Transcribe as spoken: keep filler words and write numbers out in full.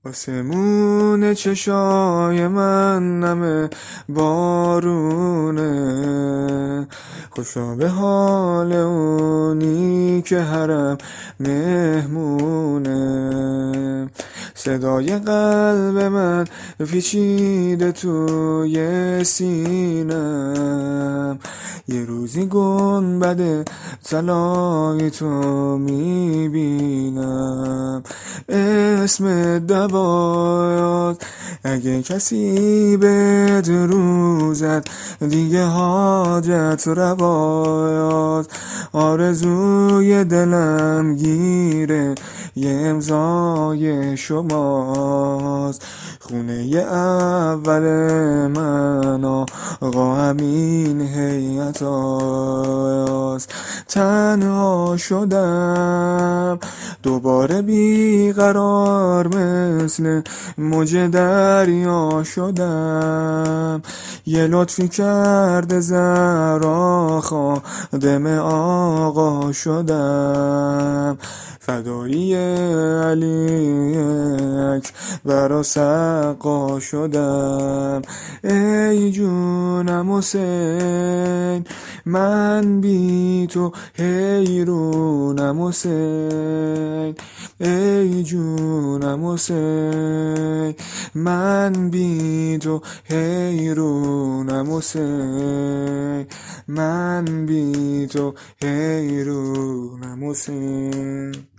آسمون چشای من نم بارونه، خوشا به حال اونی که حرم مهمونه. صدای قلب من پیچیده توی سینم، یه روزی گنبد طلای تو میبینم. اسم دبایات اگه کسی به روزت دیگه حاجت ربایات. آرزوی دلم گیره یه امضای شماست، خونه اول من آقا همین هیئت هاست. تنها شدم دوباره بیقرار، مثل موج دریا شدم. یه لطفی کرده زهرا خادم آقا شدم. فدایی علی اکبر و سقا شدم. ای جونم حسین من بی تو حیرونم حسین. ای جونم حسین من بی تو حیرونم حسین. من بی تو حیرونم حسین.